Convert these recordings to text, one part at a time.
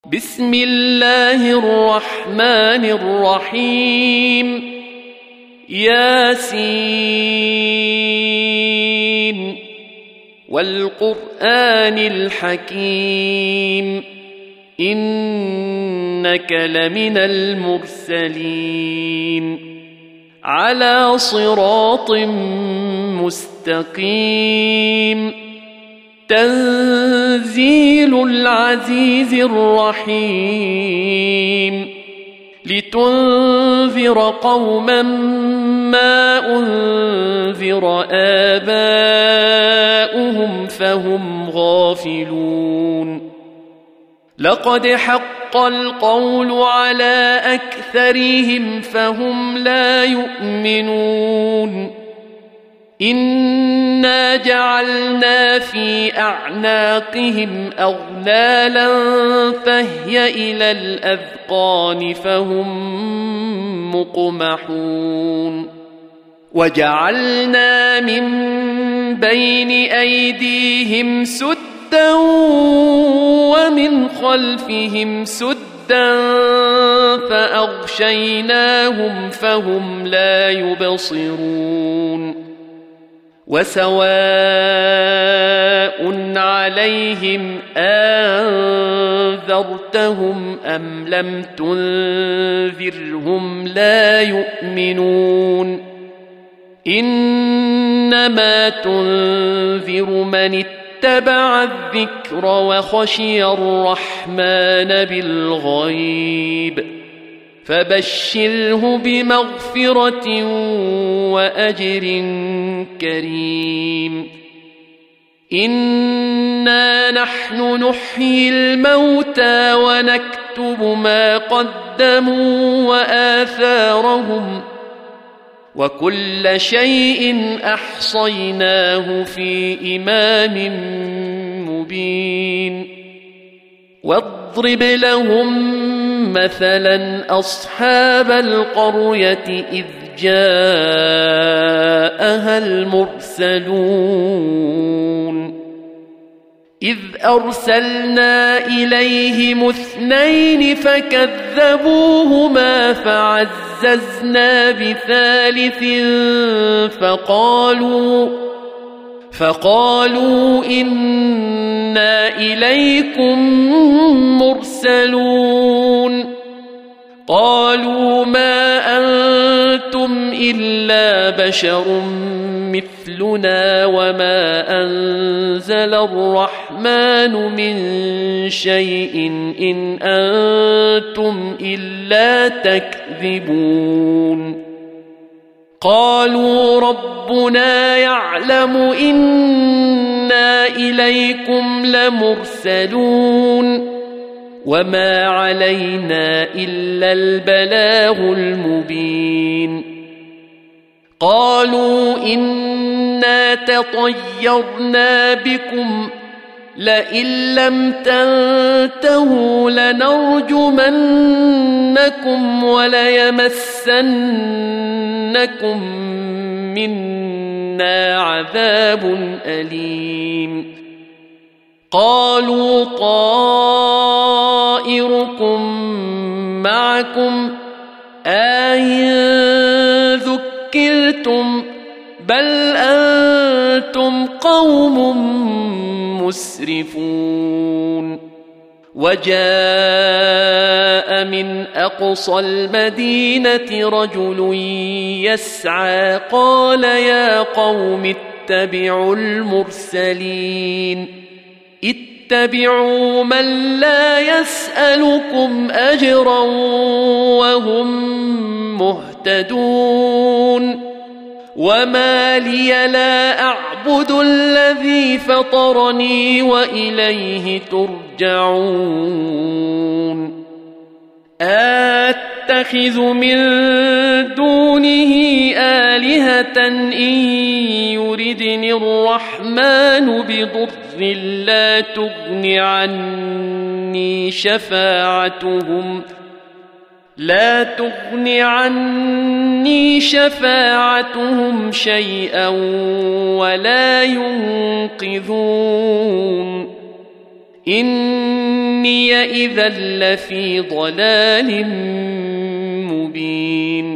بسم الله الرحمن الرحيم ياسين والقرآن الحكيم إنك لمن المرسلين على صراط مستقيم تنزيل العزيز الرحيم لتنذر قوما ما أنذر آباؤهم فهم غافلون لقد حق القول على أكثرهم فهم لا يؤمنون إنا جعلنا في أعناقهم أغلالا فهي إلى الأذقان فهم مقمحون وجعلنا من بين أيديهم سدا ومن خلفهم سدا فأغشيناهم فهم لا يبصرون وسواء عليهم أنذرتهم أم لم تنذرهم لا يؤمنون إنما تنذر من اتبع الذكر وخشي الرحمن بالغيب فبشره بمغفرة وأجر كريم إنا نحن نحيي الموتى ونكتب ما قدموا وآثارهم وكل شيء أحصيناه في إمام مبين واضرب لهم مثلا أصحاب القرية إذ جاءها المرسلون إذ أرسلنا إليهم اثنين فكذبوهما فعززنا بثالث فقالوا إنا إليكم مرسلون قالوا ما أنتم إلا بشر مثلنا وما أنزل الرحمن من شيء إن أنتم إلا تكذبون قالوا ربنا يعلم إنا إليكم لمرسلون وما علينا إلا البلاغ المبين قالوا إنا تطيرنا بكم لئن لم تنتهوا لنرجمنكم وليمسنكم منا عذاب أليم قالوا طائركم معكم أئن ذكرتم بل أنتم قوم مسرفون وجاء من أقصى المدينة رجل يسعى قال يا قوم اتبعوا المرسلين اتبعوا من لا يسألكم أجرا وهم مهتدون وما لي لا أعبد الذي فطرني وإليه ترجعون أتخذ من دونه آلهة إن يردني الرحمن بضر لا تغني عني شفاعتهم شيئا ولا ينقذون إني إذا لفي ضلال مبين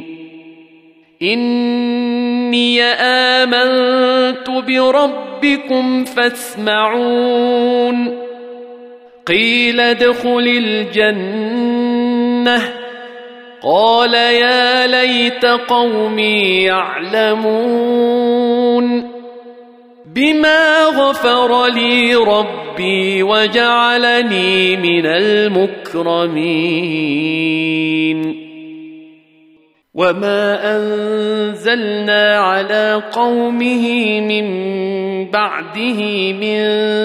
إني آمنت بربكم فاسمعون قيل ادخل الجنة قال يا ليت قومي يعلمون بما غفر لي ربي وجعلني من المكرمين وما أنزلنا على قومه من بعده من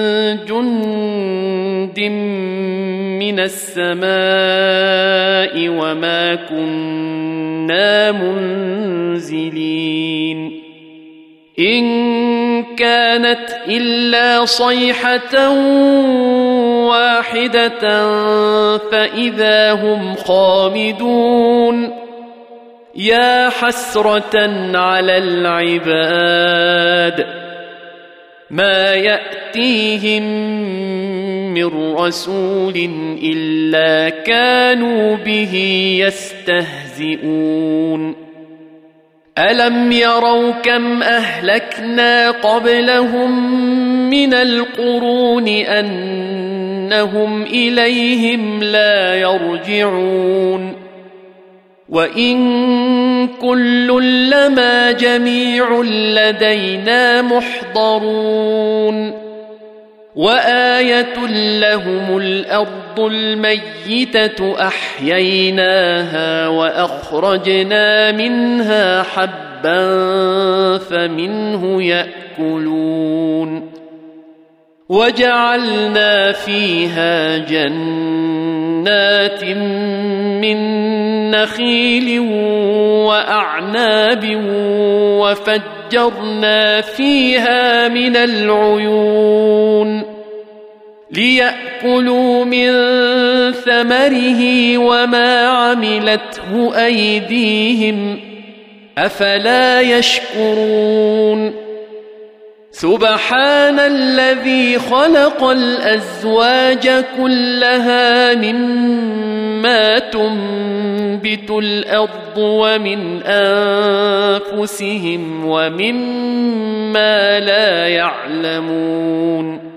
جند من السماء وما كنا منزلين إن كانت إلا صيحة واحدة فإذا هم خامدون يا حسرة على العباد ما يأتيهم من رسول إلا كانوا به يستهزئون ألم يروا كم أهلكنا قبلهم من القرون أنهم إليهم لا يرجعون وإن كل لما جميع لدينا محضرون وآية لهم الأرض الميتة أحييناها وأخرجنا منها حبا فمنه يأكلون وجعلنا فيها جنات من نخيل وأعناب وفجرنا فيها من العيون ليأكلوا من ثمره وما عملته أيديهم أفلا يشكرون سبحان الذي خلق الأزواج كلها مما تنبت الأرض ومن أنفسهم ومما لا يعلمون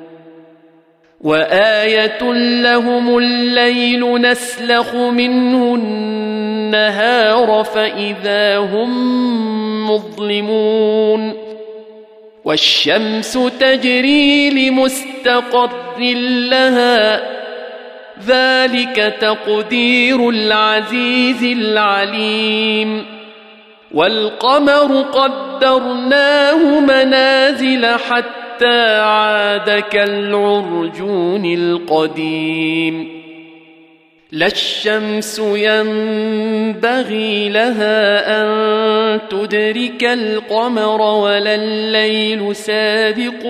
وآية لهم الليل نسلخ منه النهار فإذا هم مظلمون والشمس تجري لمستقر لها ذلك تقدير العزيز العليم والقمر قدرناه منازل حتى عاد كالعرجون القديم لا الشمس ينبغي لها أن تدرك القمر ولا الليل سابق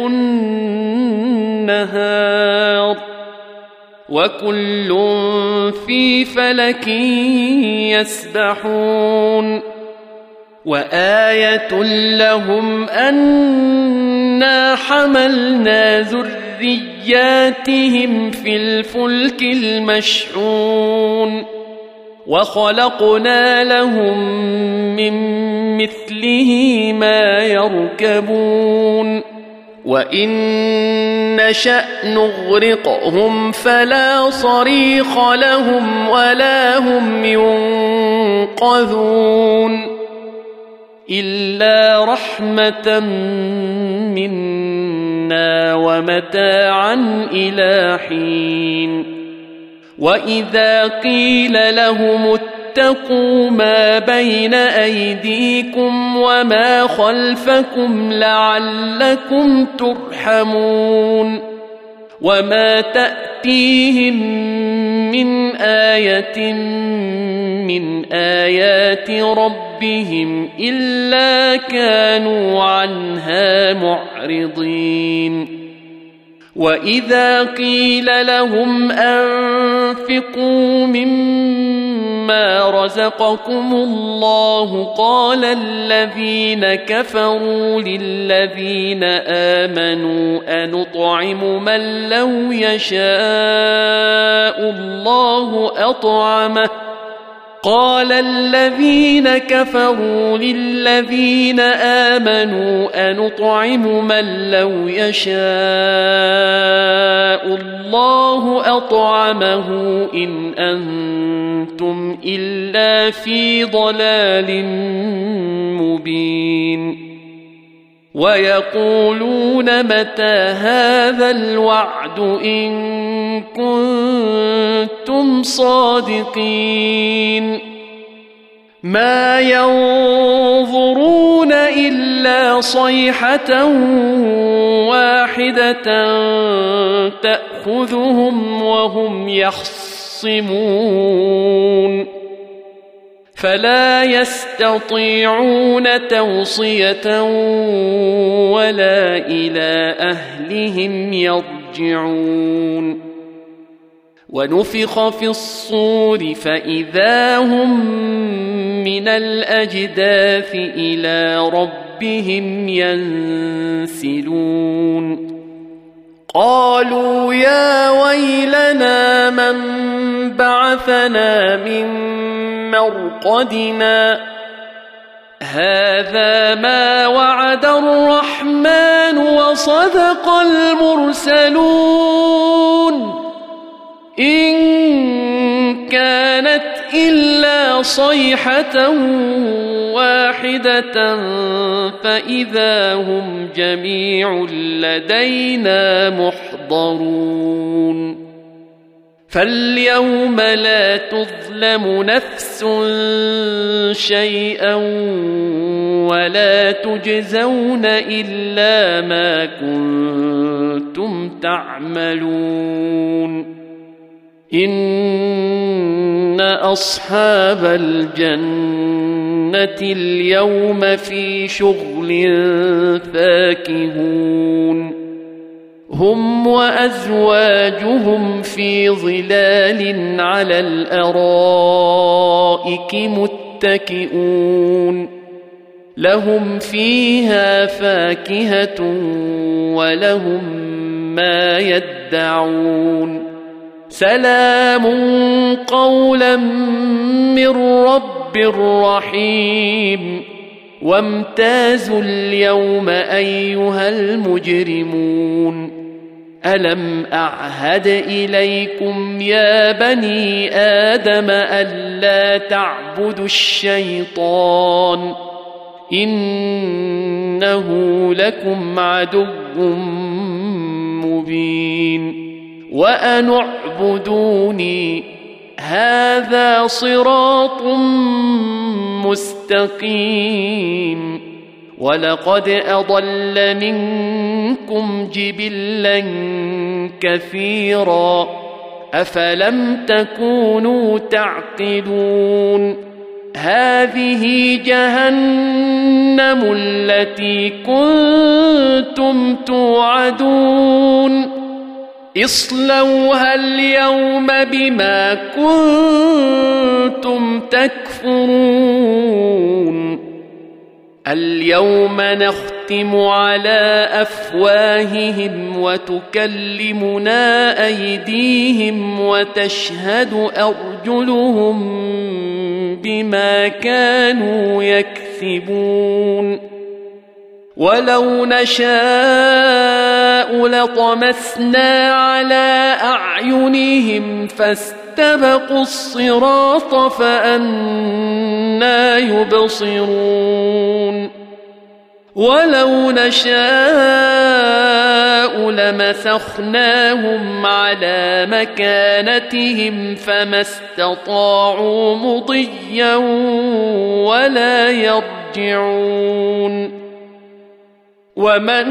النهار وكل في فلك يسبحون وآية لهم أنا حملنا ذرياتهم في الفلك المشحون وخلقنا لهم من مثله ما يركبون وإن نشأ نغرقهم فلا صريخ لهم ولا هم ينقذون إلا رحمة منا ومتاعا إلى حين وإذا قيل لهم اتقوا ما بين أيديكم وما خلفكم لعلكم ترحمون وما تأتيهم من آية من آيات ربهم إلا كانوا عنها معرضين وإذا قيل لهم أنفقوا مما مما رزقكم الله قال الذين كفروا للذين آمنوا أنطعم من لو يشاء الله أطعمه قال الذين كفروا للذين آمنوا أنطعم من لو يشاء الله أطعمه إن أنتم إلا في ضلال مبين ويقولون متى هذا الوعد إن كنتم صادقين ما ينظرون إلا صيحة واحدة تأخذهم وهم يخصمون فلا يستطيعون توصية ولا إلى أهلهم يرجعون ونفخ في الصور فإذا هم من الأجداث إلى ربهم ينسلون قالوا يا ويلنا من بعثنا من مرقدنا هذا ما وعد الرحمن وصدق المرسلون إن كانت إلا صيحة واحدة فإذا هم جميع لدينا محضرون فاليوم لا تظلم نفس شيئا ولا تجزون إلا ما كنتم تعملون إن أصحاب الجنة اليوم في شغل فاكهون هم وأزواجهم في ظلال على الأرائك متكئون لهم فيها فاكهة ولهم ما يدعون سلام قولا من رب رحيم وامتازوا اليوم أيها المجرمون ألم أعهد إليكم يا بني آدم ألا تعبدوا الشيطان إنه لكم عدو مبين وأن اعبدوني هذا صراط مستقيم ولقد أضل منكم جبلا كثيرا أفلم تكونوا تعقلون هذه جهنم التي كنتم توعدون اصلوها اليوم بما كنتم تكفرون اليوم نختم على أفواههم وتكلمنا أيديهم وتشهد أرجلهم بما كانوا يكسبون ولو نشاء لطمسنا على أعينهم فاستبقوا الصراط فأنى يبصرون ولو نشاء لمسخناهم على مكانتهم فما استطاعوا مضيا ولا يرجعون ومن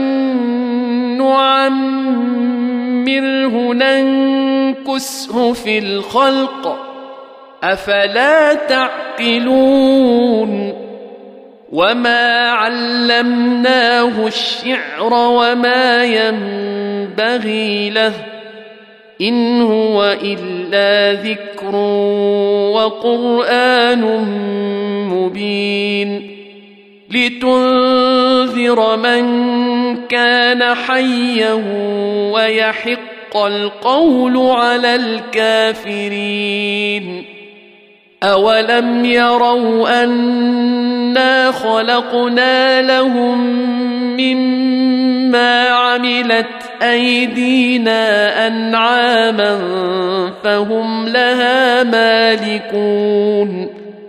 نعمره ننكسه في الخلق أفلا تعقلون وما علمناه الشعر وما ينبغي له إن هو إلا ذكر وقرآن مبين لتنذر من كان حيا ويحق القول على الكافرين أولم يروا أنا خلقنا لهم مما عملت أيدينا أنعاما فهم لها مالكون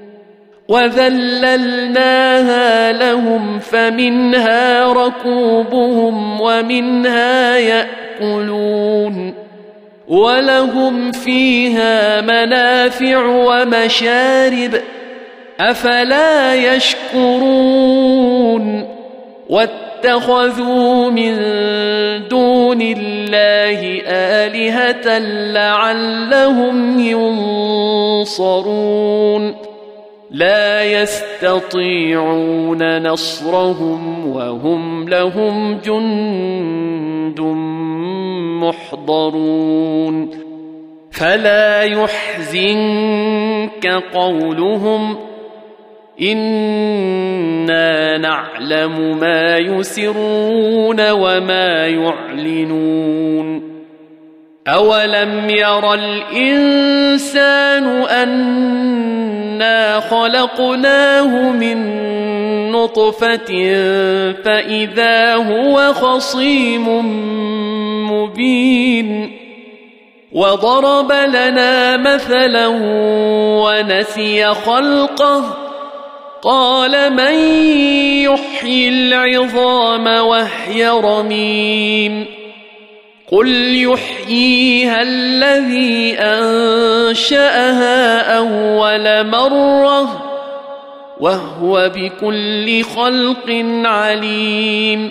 وذللناها لهم فمنها ركوبهم ومنها يأكلون ولهم فيها منافع ومشارب أفلا يشكرون واتخذوا من دون الله آلهة لعلهم ينصرون لا يستطيعون نصرهم وهم لهم جند محضرون فلا يحزنك قولهم إنا نعلم ما يسرون وما يعلنون أولم ير الإنسان أنا خلقناه من نطفة فإذا هو خصيم مبين وضرب لنا مثلا ونسي خلقه قال من يحيي العظام وهي رميم قل يحييها الذي أنشأها أول مرة وهو بكل خلق عليم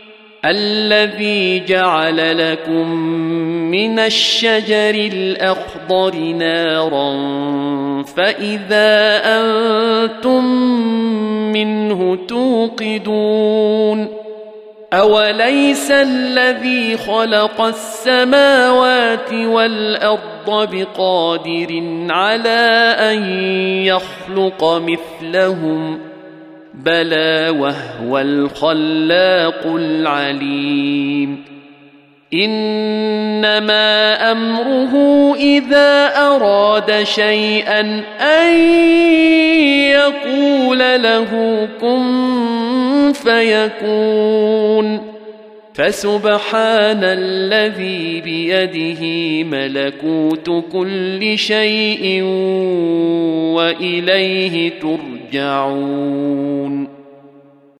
الذي جعل لكم من الشجر الأخضر نارا فإذا أنتم منه توقدون أوليس الذي خلق السماوات والأرض بقادر على أن يخلق مثلهم بلى وهو الخلاق العليم إنما أمره إذا أراد شيئا أن يقول له كن فيكون فسبحان الذي بيده ملكوت كل شيء وإليه ترجعون